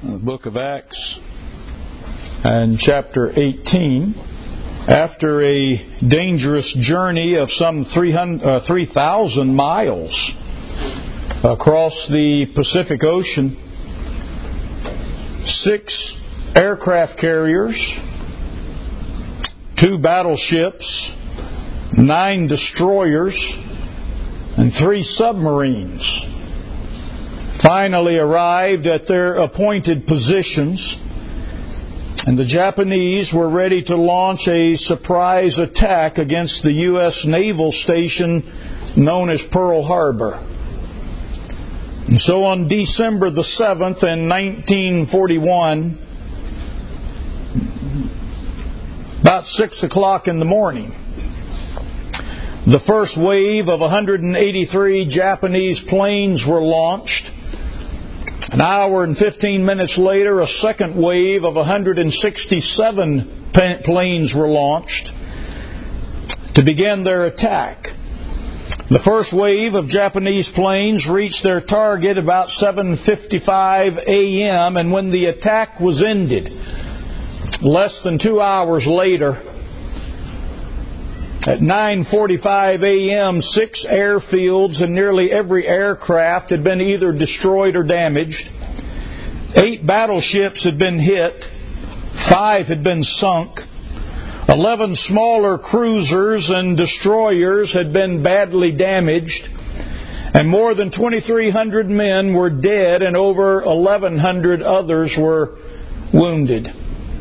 the book of Acts and chapter 18. After a dangerous journey of some 3,000 miles across the Pacific Ocean, 6 aircraft carriers, 2 battleships, 9 destroyers, and 3 submarines finally arrived at their appointed positions, and the Japanese were ready to launch a surprise attack against the U.S. naval station known as Pearl Harbor. And so on December the 7th in 1941, about 6 o'clock in the morning, the first wave of 183 Japanese planes were launched. An hour and 15 minutes later, a second wave of 167 planes were launched to begin their attack. The first wave of Japanese planes reached their target about 7:55 a.m., and when the attack was ended, less than 2 hours later, at 9:45 a.m., 6 airfields and nearly every aircraft had been either destroyed or damaged. 8 battleships had been hit. 5 had been sunk. 11 smaller cruisers and destroyers had been badly damaged. And more than 2,300 men were dead and over 1,100 others were wounded.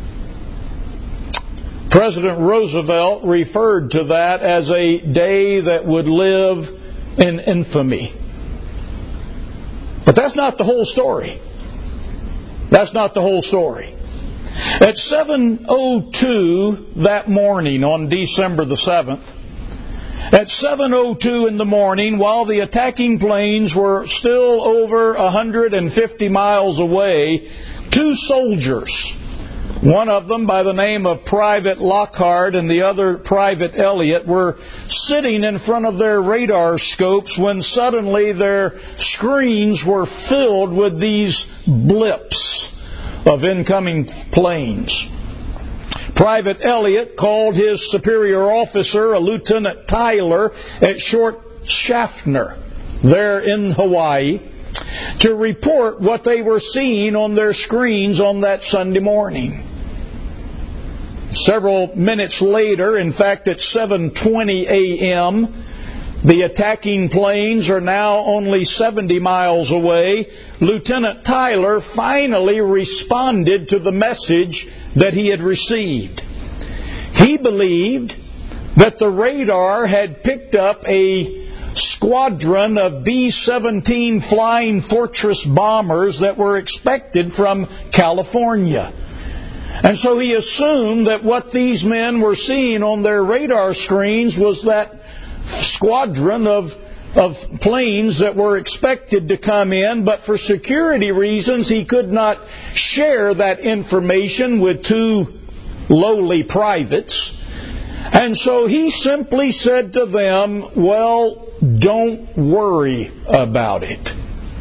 President Roosevelt referred to that as a day that would live in infamy. But that's not the whole story. That's not the whole story. At 7:02 that morning on December the 7th, at 7:02 in the morning, while the attacking planes were still over 150 miles away, 2 soldiers, one of them by the name of Private Lockhart and the other Private Elliott, were sitting in front of their radar scopes when suddenly their screens were filled with these blips of incoming planes. Private Elliott called his superior officer, a Lieutenant Tyler at Fort Schaffner, there in Hawaii, to report what they were seeing on their screens on that Sunday morning. Several minutes later, in fact at 7:20 a.m., the attacking planes are now only 70 miles away. Lieutenant Tyler finally responded to the message that he had received. He believed that the radar had picked up a squadron of B-17 Flying Fortress bombers that were expected from California. And so he assumed that what these men were seeing on their radar screens was that squadron of planes that were expected to come in, but for security reasons he could not share that information with 2 lowly privates. And so he simply said to them, well, don't worry about it.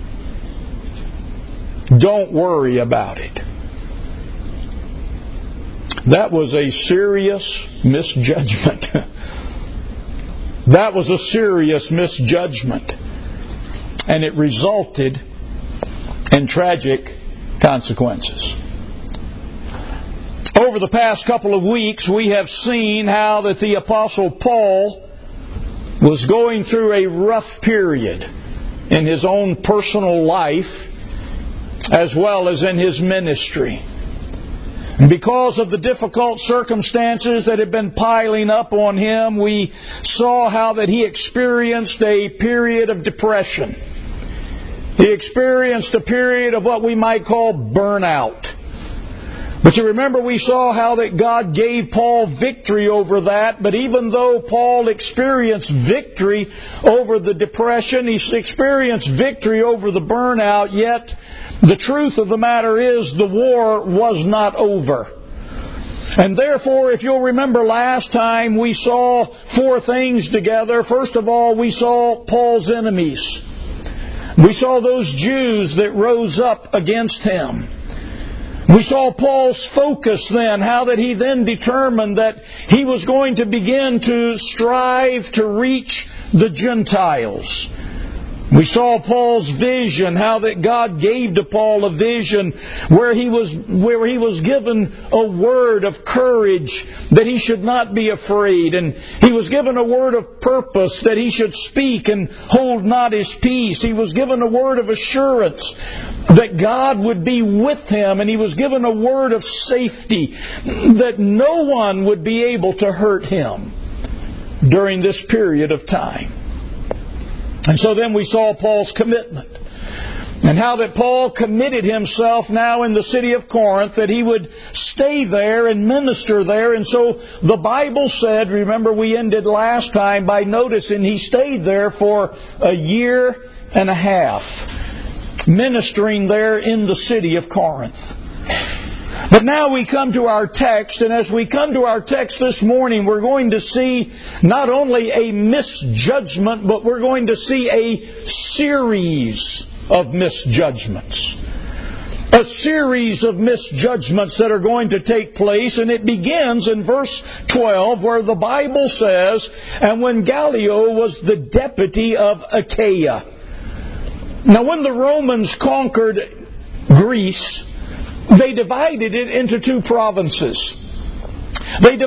Don't worry about it. That was a serious misjudgment. That was a serious misjudgment. And it resulted in tragic consequences. Over the past couple of weeks, we have seen how that the Apostle Paul was going through a rough period in his own personal life as well as in his ministry. And because of the difficult circumstances that had been piling up on him, we saw how that he experienced a period of depression. He experienced a period of what we might call burnout. But you remember we saw how that God gave Paul victory over that. But even though Paul experienced victory over the depression, he experienced victory over the burnout, yet the truth of the matter is the war was not over. And therefore, if you'll remember last time, we saw 4 things together. First of all, we saw Paul's enemies. We saw those Jews that rose up against him. We saw Paul's focus then, how that he then determined that he was going to begin to strive to reach the Gentiles. We saw Paul's vision, how that God gave to Paul a vision where he was given a word of courage that he should not be afraid, and he was given a word of purpose that he should speak and hold not his peace. He was given a word of assurance that God would be with him, and he was given a word of safety that no one would be able to hurt him during this period of time. And so then we saw Paul's commitment, and how that Paul committed himself now in the city of Corinth that he would stay there and minister there. And so the Bible said, remember we ended last time by noticing he stayed there for a year and a half, ministering there in the city of Corinth. But now we come to our text, and as we come to our text this morning, we're going to see not only a misjudgment, but we're going to see a series of misjudgments. A series of misjudgments that are going to take place, and it begins in verse 12 where the Bible says, "And when Gallio was the deputy of Achaia." Now when the Romans conquered Greece, they divided it into two provinces. First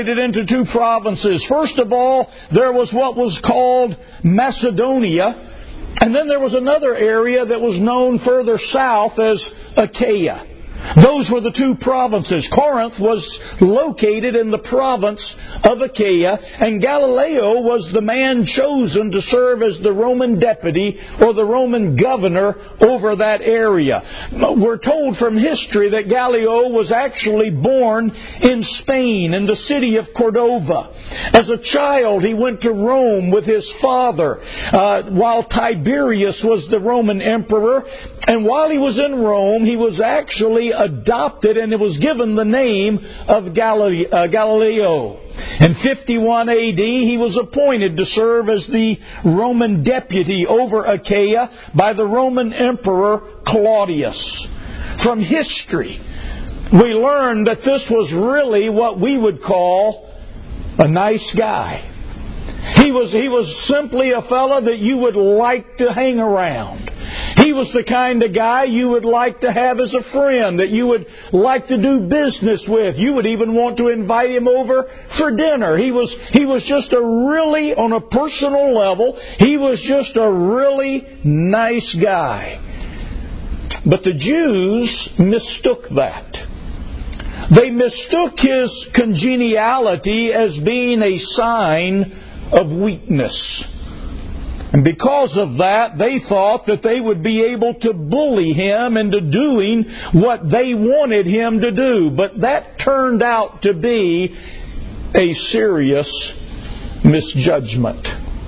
of all, there was what was called Macedonia, and then there was another area that was known further south as Achaia. Those were the two provinces. Corinth was located in the province of Achaia, and Gallio was the man chosen to serve as the Roman deputy or the Roman governor over that area. We're told from history that Gallio was actually born in Spain, in the city of Cordova. As a child, he went to Rome with his father while Tiberius was the Roman emperor. And while he was in Rome, he was actually adopted, and it was given the name of Gallio. In 51 AD, he was appointed to serve as the Roman deputy over Achaia by the Roman Emperor Claudius. From history, we learn that this was really what we would call a nice guy. He was simply a fellow that you would like to hang around. He was the kind of guy you would like to have as a friend, that you would like to do business with. You would even want to invite him over for dinner. He was just on a personal level, he was just a really nice guy. But the Jews mistook that. They mistook his congeniality as being a sign of weakness. And because of that, they thought that they would be able to bully him into doing what they wanted him to do. But that turned out to be a serious misjudgment.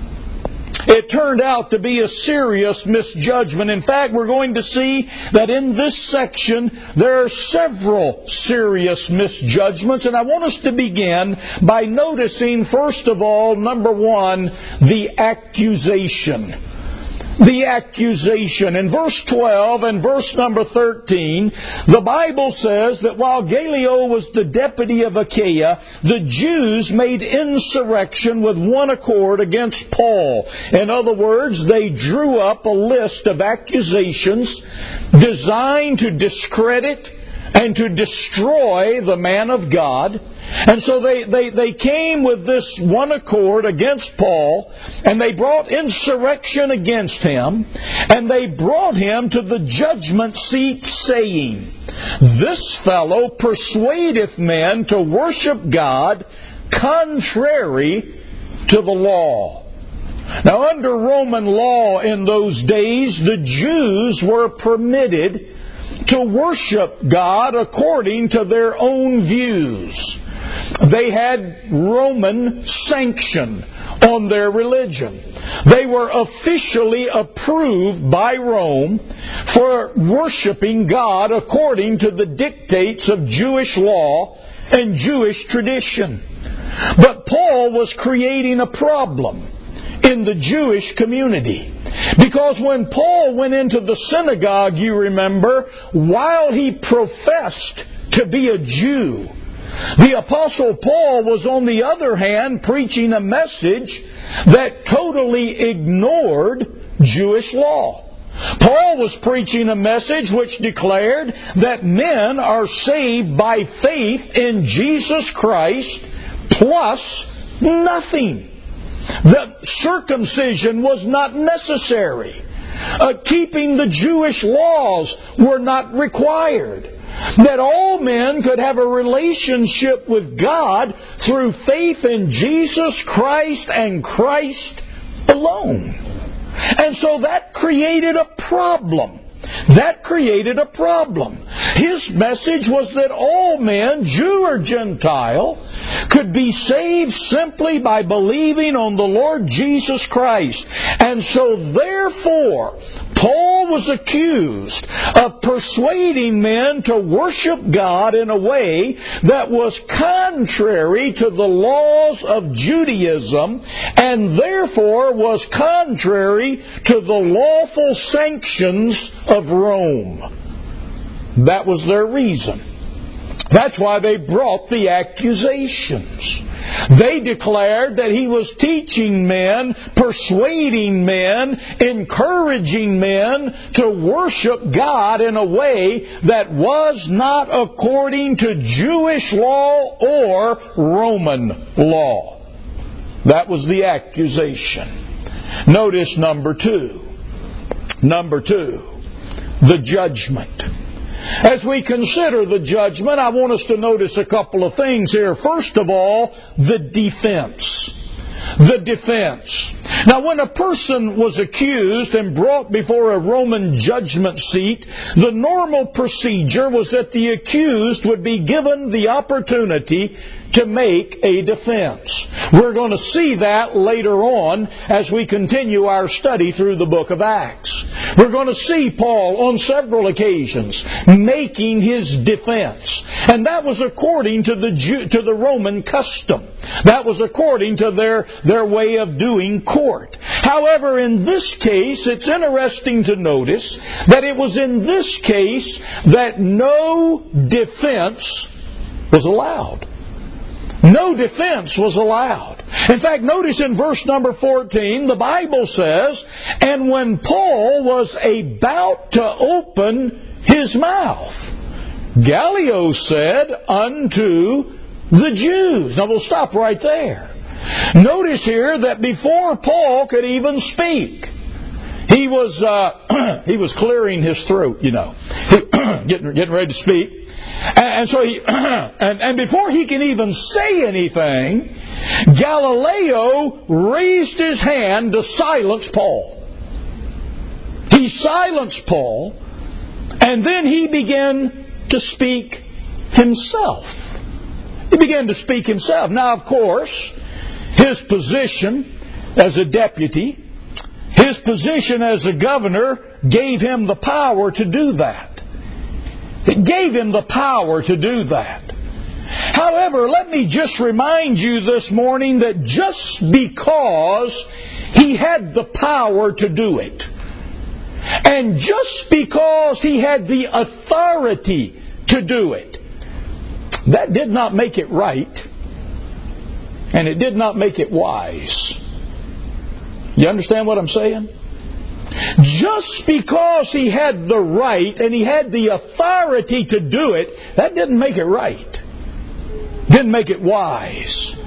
It turned out to be a serious misjudgment. In fact, we're going to see that in this section there are several serious misjudgments. And I want us to begin by noticing, first of all, number one, the accusation. The accusation. In verse 12 and verse number 13, the Bible says that while Gallio was the deputy of Achaia, the Jews made insurrection with one accord against Paul. In other words, they drew up a list of accusations designed to discredit and to destroy the man of God. And so they came with this one accord against Paul, and they brought insurrection against him, and they brought him to the judgment seat, saying, "This fellow persuadeth men to worship God contrary to the law." Now, under Roman law in those days, the Jews were permitted to worship God according to their own views. They had Roman sanction on their religion. They were officially approved by Rome for worshiping God according to the dictates of Jewish law and Jewish tradition. But Paul was creating a problem in the Jewish community. Because when Paul went into the synagogue, you remember, while he professed to be a Jew, the Apostle Paul was on the other hand preaching a message that totally ignored Jewish law. Paul was preaching a message which declared that men are saved by faith in Jesus Christ plus nothing. That circumcision was not necessary. Keeping the Jewish laws were not required. That all men could have a relationship with God through faith in Jesus Christ and Christ alone. And so that created a problem. His message was that all men, Jew or Gentile, could be saved simply by believing on the Lord Jesus Christ. And so therefore, Paul was accused of persuading men to worship God in a way that was contrary to the laws of Judaism and therefore was contrary to the lawful sanctions of Rome. That was their reason. That's why they brought the accusations. They declared that he was teaching men, persuading men, encouraging men to worship God in a way that was not according to Jewish law or Roman law. That was the accusation. Notice number two. The judgment. As we consider the judgment, I want us to notice a couple of things here. First of all, the defense. The defense. Now, when a person was accused and brought before a Roman judgment seat, the normal procedure was that the accused would be given the opportunity to make a defense. We're going to see that later on as we continue our study through the book of Acts. We're going to see Paul on several occasions making his defense. And that was according to the Roman custom. That was according to their way of doing court. However, in this case, it's interesting to notice that it was in this case that no defense was allowed. No defense was allowed. In fact, notice in verse number 14, the Bible says, "And when Paul was about to open his mouth, Gallio said unto the Jews." Now we'll stop right there. Notice here that before Paul could even speak, he was clearing his throat, getting ready to speak. And so and before he can even say anything, Galileo raised his hand to silence Paul. He silenced Paul, and then he began to speak himself. He began to speak himself. Now, of course, his position as a deputy, his position as a governor gave him the power to do that. It gave him the power to do that. However, let me just remind you this morning that just because he had the power to do it, and just because he had the authority to do it, that did not make it right, and it did not make it wise. You understand what I'm saying? Just because he had the right and he had the authority to do it, that didn't make it right. Didn't make it wise.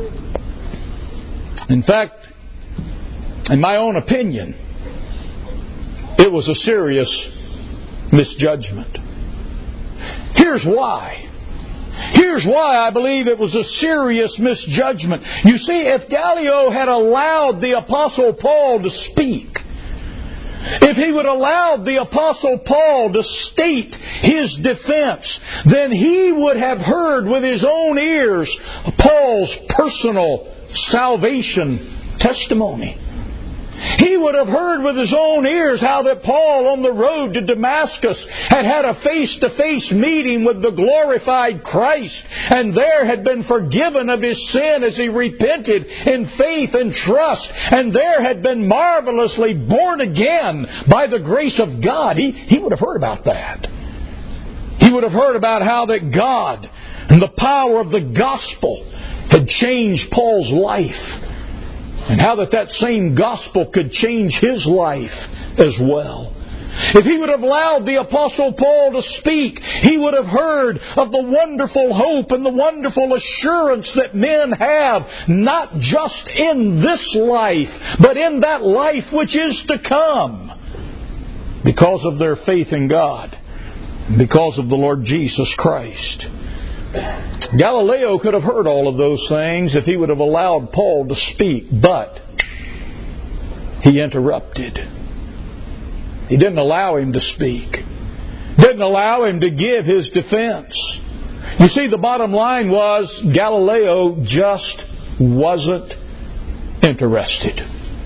In fact, in my own opinion, it was a serious misjudgment. Here's why. Here's why I believe it was a serious misjudgment. You see, if Gallio had allowed the Apostle Paul to speak, if he would allow the Apostle Paul to state his defense, then he would have heard with his own ears Paul's personal salvation testimony. He would have heard with his own ears how that Paul on the road to Damascus had a face-to-face meeting with the glorified Christ, and there had been forgiven of his sin as he repented in faith and trust, and there had been marvelously born again by the grace of God. He would have heard about that. He would have heard about how that God and the power of the gospel had changed Paul's life, and how that same gospel could change his life as well. If he would have allowed the Apostle Paul to speak, he would have heard of the wonderful hope and the wonderful assurance that men have, not just in this life, but in that life which is to come, because of their faith in God, because of the Lord Jesus Christ. Galileo could have heard all of those things if he would have allowed Paul to speak, but he interrupted. He didn't allow him to speak. Didn't allow him to give his defense. You see, the bottom line was Galileo just wasn't interested.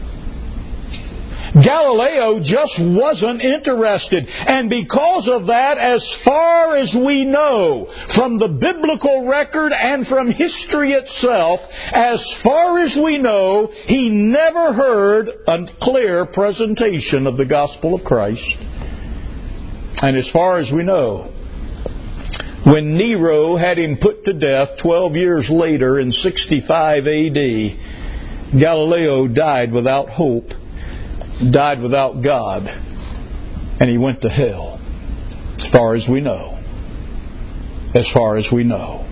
Galileo just wasn't interested. And because of that, as far as we know from the biblical record and from history itself, as far as we know, he never heard a clear presentation of the gospel of Christ. And as far as we know, when Nero had him put to death 12 years later in 65 A.D., Galileo died without hope, died without God, and he went to hell, as far as we know. As far as we know.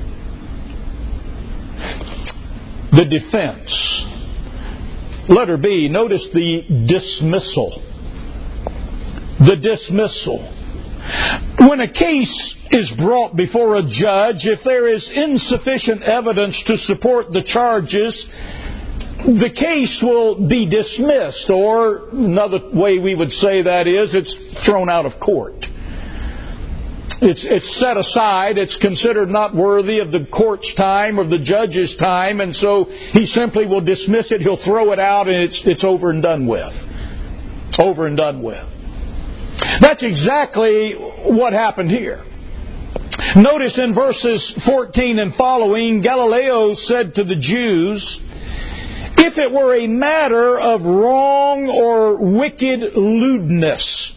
The defense. Letter B, notice the dismissal. The dismissal. When a case is brought before a judge, if there is insufficient evidence to support the charges, the case will be dismissed, or another way we would say that is, it's thrown out of court. It's set aside. It's considered not worthy of the court's time or the judge's time, and so he simply will dismiss it. He'll throw it out, and it's over and done with. Over and done with. That's exactly what happened here. Notice in verses 14 and following, Galileo said to the Jews, if it were a matter of wrong or wicked lewdness.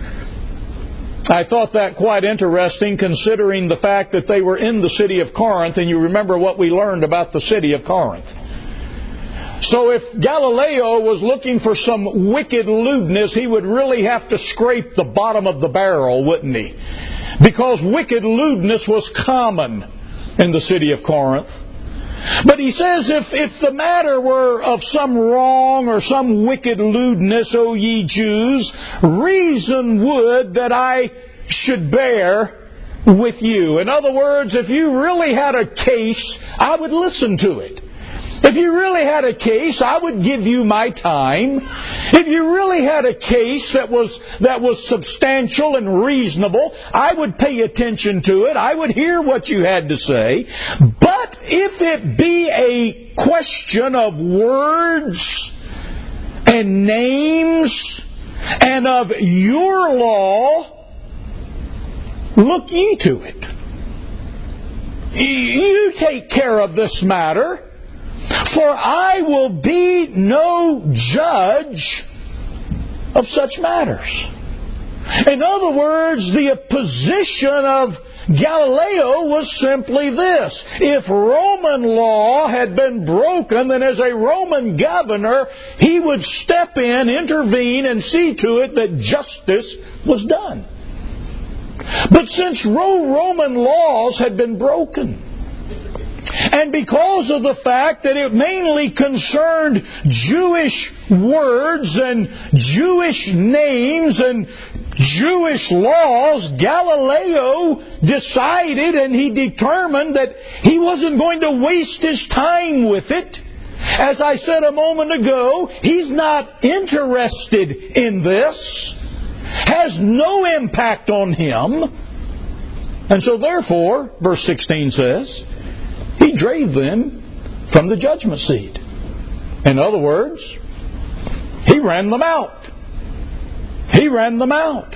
I thought that quite interesting, considering the fact that they were in the city of Corinth, and you remember what we learned about the city of Corinth. So if Galileo was looking for some wicked lewdness, he would really have to scrape the bottom of the barrel, wouldn't he? Because wicked lewdness was common in the city of Corinth. But he says, if the matter were of some wrong or some wicked lewdness, O ye Jews, reason would that I should bear with you. In other words, if you really had a case, I would listen to it. If you really had a case, I would give you my time. If you really had a case that was substantial and reasonable, I would pay attention to it. I would hear what you had to say. But if it be a question of words and names and of your law, look ye to it. You take care of this matter. For I will be no judge of such matters. In other words, the position of Galileo was simply this. If Roman law had been broken, then as a Roman governor, he would step in, intervene, and see to it that justice was done. But since Roman laws had been broken, and because of the fact that it mainly concerned Jewish words and Jewish names and Jewish laws, Galileo decided and he determined that he wasn't going to waste his time with it. As I said a moment ago, he's not interested in this, has no impact on him. And so therefore, verse 16 says, he drave them from the judgment seat. In other words, He ran them out. He ran them out.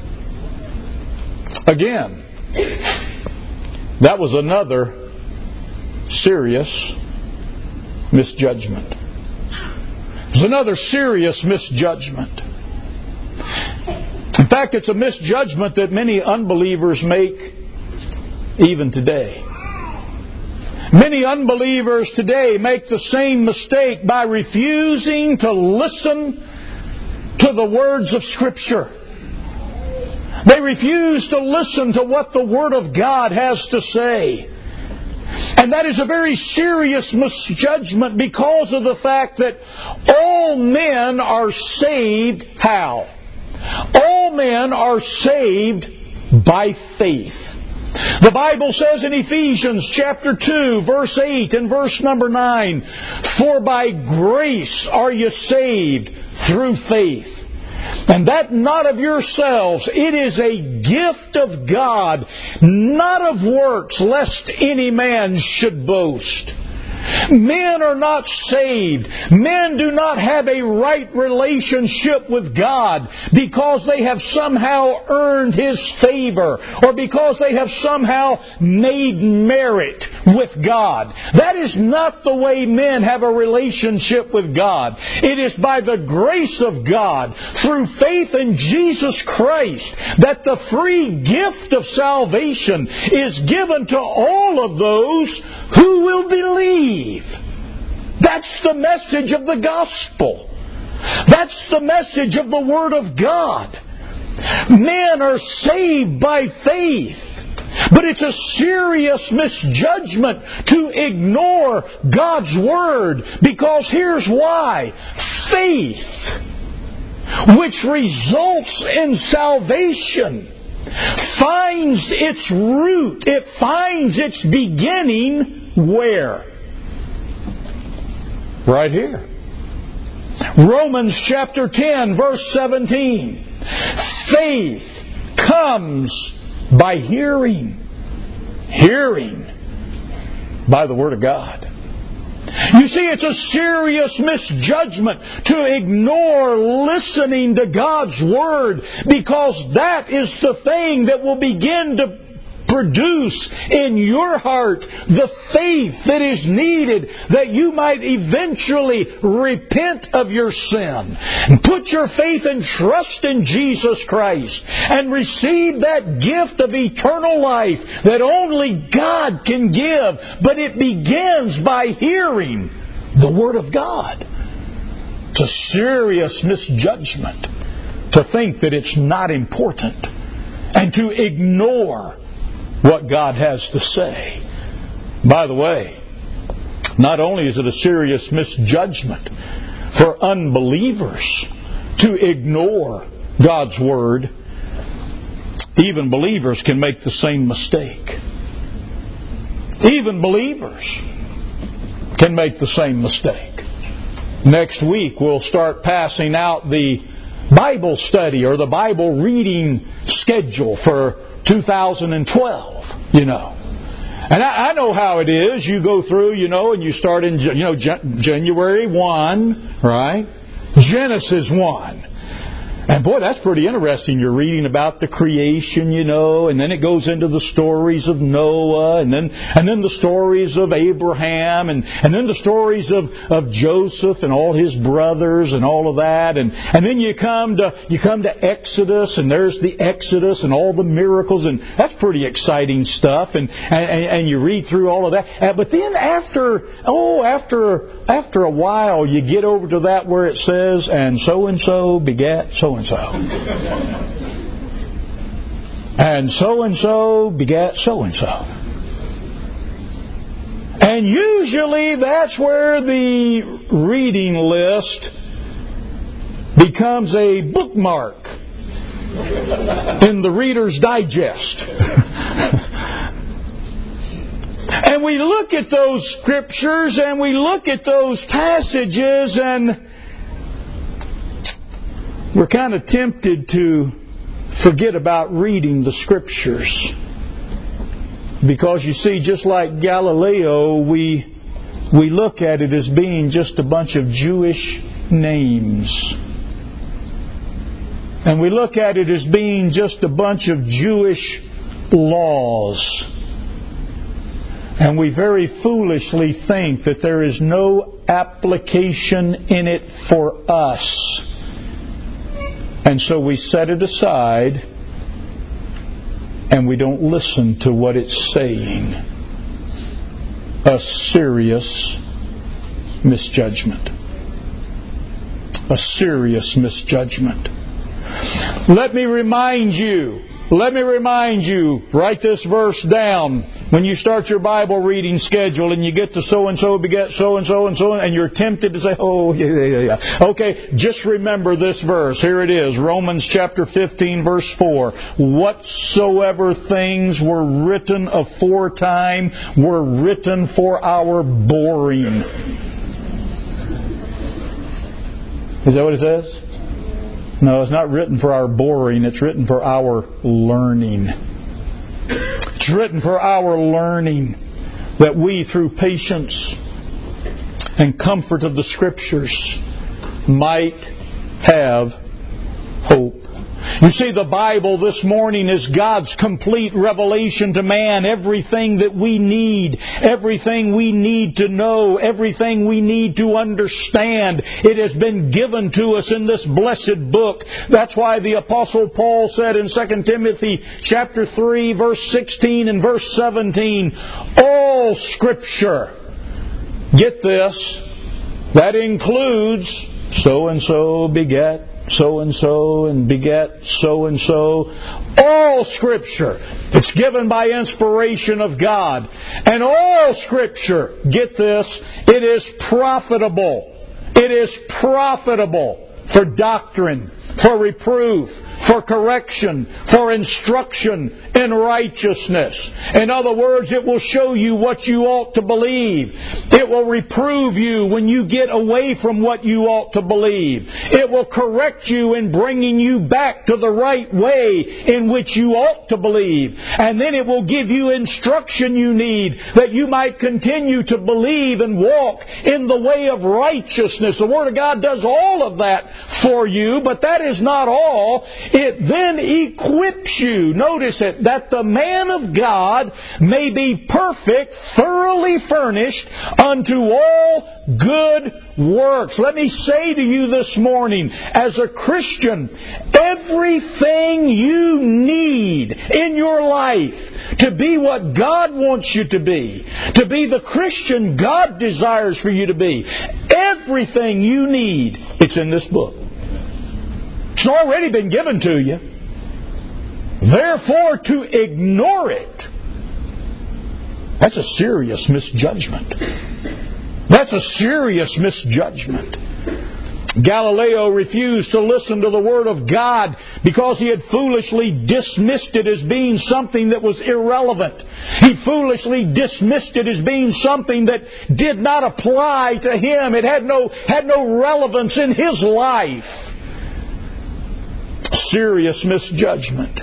Again, that was another serious misjudgment. It was another serious misjudgment. In fact, it's a misjudgment that many unbelievers make even today. Many unbelievers today make the same mistake by refusing to listen to the words of Scripture. They refuse to listen to what the Word of God has to say. And that is a very serious misjudgment because of the fact that all men are saved how? All men are saved by faith. The Bible says in Ephesians chapter 2, verse 8 and verse number 9, "For by grace are you saved through faith. And that not of yourselves, it is a gift of God, not of works, lest any man should boast." Men are not saved. Men do not have a right relationship with God because they have somehow earned His favor or because they have somehow made merit with God. That is not the way men have a relationship with God. It is by the grace of God, through faith in Jesus Christ, that the free gift of salvation is given to all of those who will believe. That's the message of the gospel. That's the message of the Word of God. Men are saved by faith. But it's a serious misjudgment to ignore God's Word, because here's why. Faith, which results in salvation, finds its root, it finds its beginning where? Right here. Romans chapter 10, verse 17. Faith comes by hearing. Hearing by the Word of God. You see, it's a serious misjudgment to ignore listening to God's Word, because that is the thing that will begin to produce in your heart the faith that is needed that you might eventually repent of your sin and put your faith and trust in Jesus Christ and receive that gift of eternal life that only God can give. But it begins by hearing the Word of God. It's a serious misjudgment to think that it's not important and to ignore what God has to say. By the way, not only is it a serious misjudgment for unbelievers to ignore God's Word, even believers can make the same mistake. Even believers can make the same mistake. Next week we'll start passing out the Bible study or the Bible reading schedule for 2012, And I know how it is. You go through, and you start in, January 1, right? Genesis 1. And boy, that's pretty interesting. You're reading about the creation, and then it goes into the stories of Noah, and then the stories of Abraham, and then the stories of Joseph and all his brothers and all of that, and then you come to Exodus, and there's the Exodus and all the miracles, and that's pretty exciting stuff, and you read through all of that. But then after a while, you get over to that where it says, and so begat so-and-so. And so begat so-and-so. And usually that's where the reading list becomes a bookmark in the Reader's Digest. And we look at those scriptures and we look at those passages, and we're kind of tempted to forget about reading the Scriptures. Because you see, just like Galileo, we look at it as being just a bunch of Jewish names. And we look at it as being just a bunch of Jewish laws. And we very foolishly think that there is no application in it for us. And so we set it aside and we don't listen to what it's saying. A serious misjudgment. A serious misjudgment. Let me remind you, write this verse down. When you start your Bible reading schedule and you get to so-and-so beget so-and-so and so, and you're tempted to say, oh, yeah. Okay, just remember this verse. Here it is, Romans chapter 15, verse 4. Whatsoever things were written aforetime were written for our boring. Is that what it says? No, it's not written for our boring. It's written for our learning. It's written for our learning, that we, through patience and comfort of the Scriptures, might have hope. You see, the Bible this morning is God's complete revelation to man. Everything that we need, everything we need to know, everything we need to understand, it has been given to us in this blessed book. That's why the Apostle Paul said in 2 Timothy chapter 3, verse 16 and verse 17, all Scripture, get this, that includes so-and-so beget so-and-so and beget so-and-so. All Scripture. It's given by inspiration of God. And all Scripture, get this, it is profitable. It is profitable for doctrine, for reproof, for correction, for instruction in righteousness. In other words, it will show you what you ought to believe. It will reprove you when you get away from what you ought to believe. It will correct you in bringing you back to the right way in which you ought to believe. And then it will give you instruction you need that you might continue to believe and walk in the way of righteousness. The Word of God does all of that for you, but that is not all. It then equips you, notice it, that the man of God may be perfect, thoroughly furnished unto all good works. Let me say to you this morning, as a Christian, everything you need in your life to be what God wants you to be the Christian God desires for you to be, everything you need, it's in this book. It's already been given to you. Therefore, to ignore it, that's a serious misjudgment. That's a serious misjudgment. Galileo refused to listen to the Word of God because he had foolishly dismissed it as being something that was irrelevant. He foolishly dismissed it as being something that did not apply to him. It had no relevance in his life. Serious misjudgment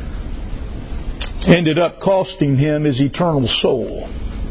ended up costing him his eternal soul.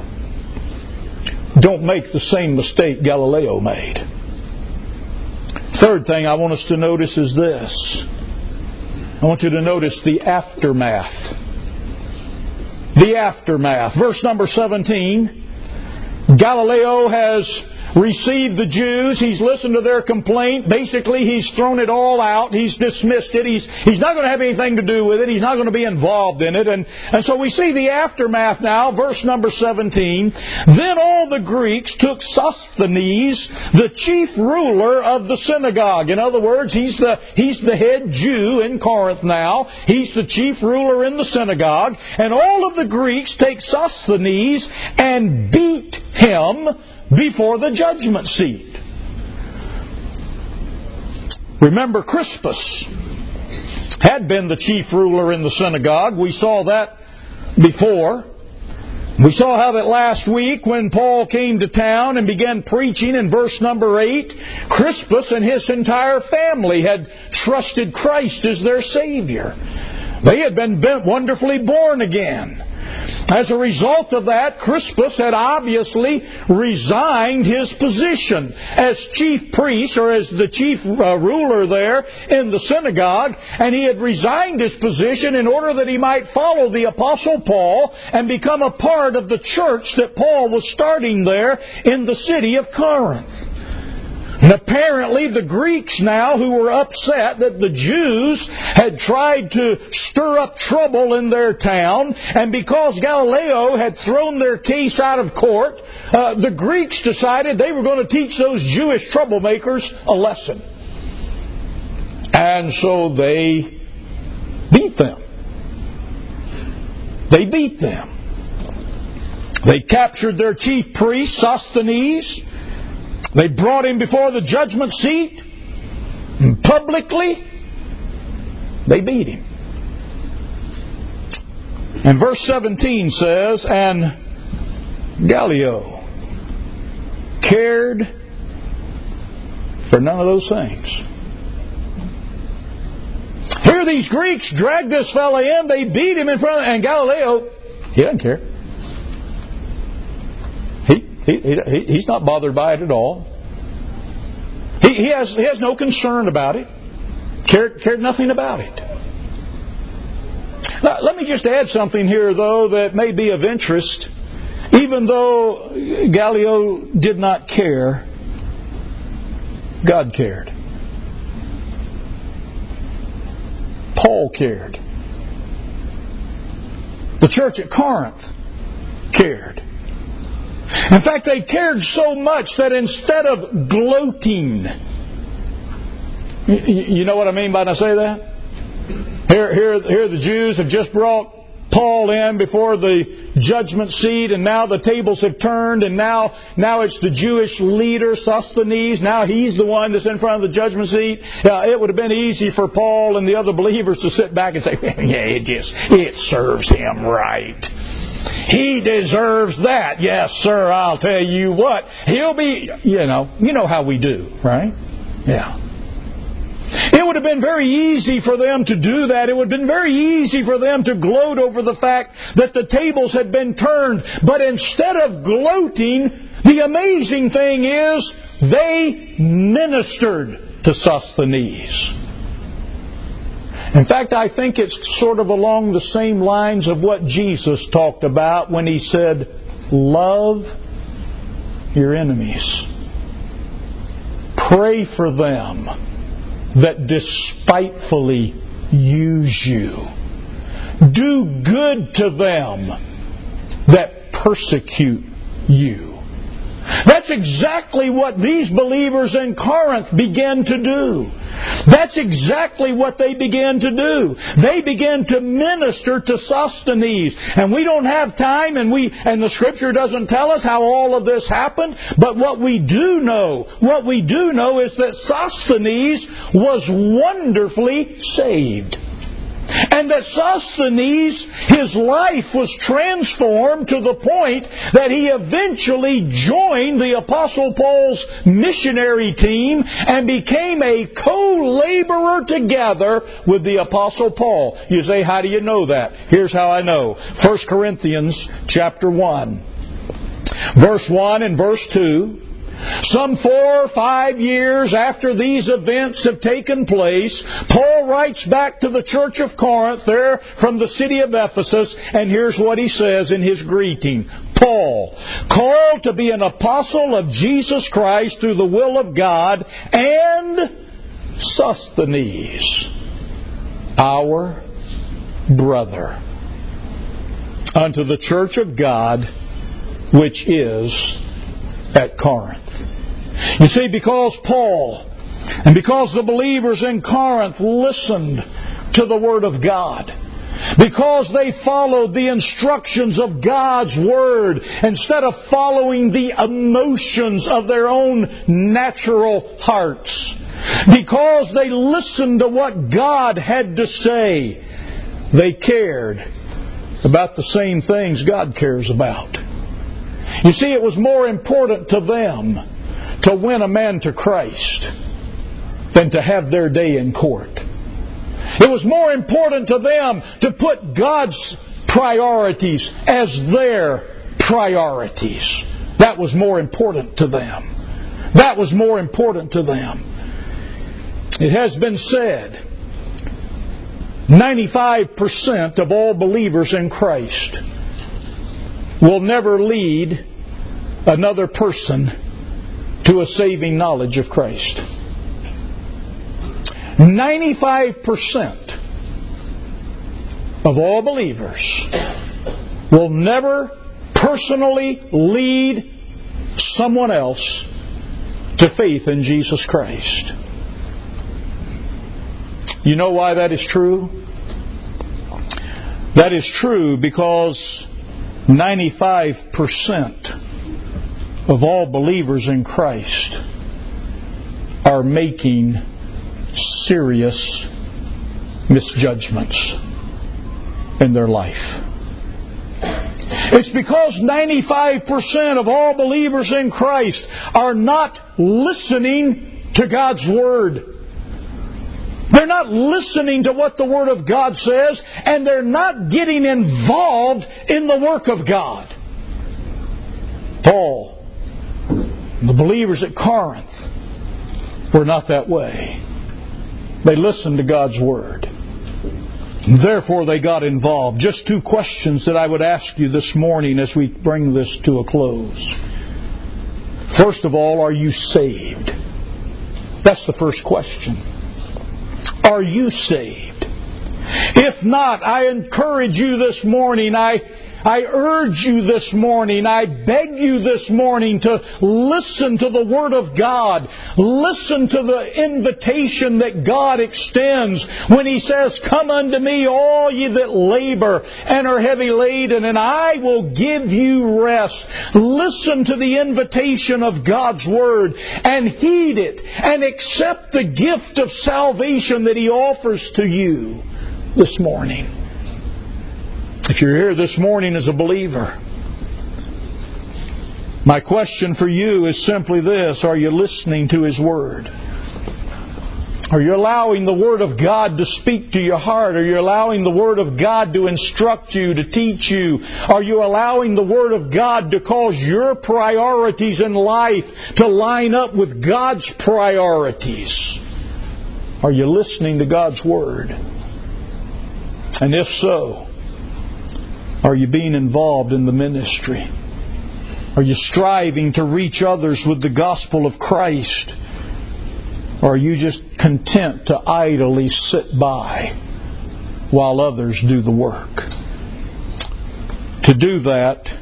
Don't make the same mistake Galileo made. Third thing I want us to notice is this. I want you to notice the aftermath. The aftermath. Verse number 17. Galileo has received the Jews. He's listened to their complaint. Basically, he's thrown it all out. He's dismissed it. He's not going to have anything to do with it. He's not going to be involved in it. And so we see the aftermath now. Verse number 17. Then all the Greeks took Sosthenes, the chief ruler of the synagogue. In other words, he's the head Jew in Corinth now. He's the chief ruler in the synagogue. And all of the Greeks take Sosthenes and beat him before the judgment seat. Remember, Crispus had been the chief ruler in the synagogue. We saw that before. We saw how that last week when Paul came to town and began preaching in verse number 8, Crispus and his entire family had trusted Christ as their Savior. They had been wonderfully born again. As a result of that, Crispus had obviously resigned his position as chief priest, or as the chief ruler there in the synagogue, and he had resigned his position in order that he might follow the Apostle Paul and become a part of the church that Paul was starting there in the city of Corinth. And apparently the Greeks now, who were upset that the Jews had tried to stir up trouble in their town, and because Galileo had thrown their case out of court, the Greeks decided they were going to teach those Jewish troublemakers a lesson. And so they beat them. They beat them. They captured their chief priest, Sosthenes. They brought him before the judgment seat, and publicly they beat him. And verse 17 says, and Gallio cared for none of those things. Here these Greeks dragged this fellow in, they beat him in front of, and Galileo, he doesn't care. He's not bothered by it at all. He has no concern about it. Cared nothing about it. Now, let me just add something here, though, that may be of interest. Even though Gallio did not care, God cared. Paul cared. The church at Corinth cared. In fact, they cared so much that instead of gloating, you know what I mean by when I say that? Here the Jews have just brought Paul in before the judgment seat, and now the tables have turned, and now it's the Jewish leader, Sosthenes. Now he's the one that's in front of the judgment seat. It would have been easy for Paul and the other believers to sit back and say, yeah, it serves him right. He deserves that. Yes, sir, I'll tell you what. He'll be, you know how we do, right? Yeah. It would have been very easy for them to do that. It would have been very easy for them to gloat over the fact that the tables had been turned. But instead of gloating, the amazing thing is they ministered to Sosthenes. In fact, I think it's sort of along the same lines of what Jesus talked about when he said, love your enemies. Pray for them that despitefully use you. Do good to them that persecute you. That's exactly what these believers in Corinth began to do. That's exactly what they began to do. They began to minister to Sosthenes. And we don't have time, and the Scripture doesn't tell us how all of this happened. But what we do know is that Sosthenes was wonderfully saved. And that Sosthenes, his life was transformed to the point that he eventually joined the Apostle Paul's missionary team and became a co-laborer together with the Apostle Paul. You say, how do you know that? Here's how I know. 1 Corinthians chapter 1. Verse 1 and verse 2. Some 4 or 5 years after these events have taken place, Paul writes back to the church of Corinth there from the city of Ephesus, and here's what he says in his greeting. Paul, called to be an apostle of Jesus Christ through the will of God, and Sosthenes, our brother, unto the church of God which is at Corinth. You see, because Paul and because the believers in Corinth listened to the Word of God, because they followed the instructions of God's Word instead of following the emotions of their own natural hearts, because they listened to what God had to say, they cared about the same things God cares about. You see, it was more important to them to win a man to Christ than to have their day in court. It was more important to them to put God's priorities as their priorities. That was more important to them. That was more important to them. It has been said, 95% of all believers in Christ will never lead another person to a saving knowledge of Christ. 95% of all believers will never personally lead someone else to faith in Jesus Christ. You know why that is true? That is true because 95% of all believers in Christ are making serious misjudgments in their life. It's because 95% of all believers in Christ are not listening to God's Word. They're not listening to what the Word of God says, and they're not getting involved in the work of God. Paul and the believers at Corinth were not that way. They listened to God's Word. Therefore, they got involved. Just two questions that I would ask you this morning as we bring this to a close. First of all, are you saved? That's the first question. Are you saved? If not, I encourage you this morning, I urge you this morning, I beg you this morning to listen to the Word of God. Listen to the invitation that God extends when He says, "Come unto me, all ye that labor and are heavy laden, and I will give you rest." Listen to the invitation of God's Word and heed it and accept the gift of salvation that He offers to you this morning. If you're here this morning as a believer, my question for you is simply this: are you listening to His Word? Are you allowing the Word of God to speak to your heart? Are you allowing the Word of God to instruct you, to teach you? Are you allowing the Word of God to cause your priorities in life to line up with God's priorities? Are you listening to God's Word? And if so, are you being involved in the ministry? Are you striving to reach others with the gospel of Christ? Or are you just content to idly sit by while others do the work? To do that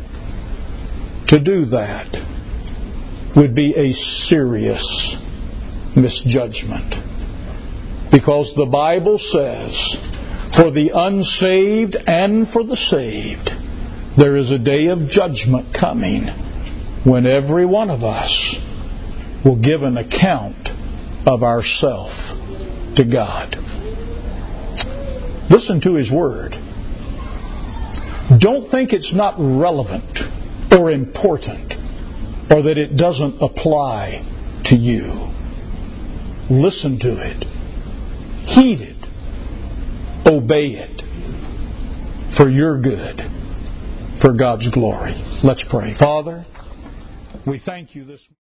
would be a serious misjudgment. Because the Bible says, for the unsaved and for the saved, there is a day of judgment coming when every one of us will give an account of ourself to God. Listen to His Word. Don't think it's not relevant or important or that it doesn't apply to you. Listen to it. Heed it. Obey it. For your good. For God's glory. Let's pray. Father, we thank you this morning.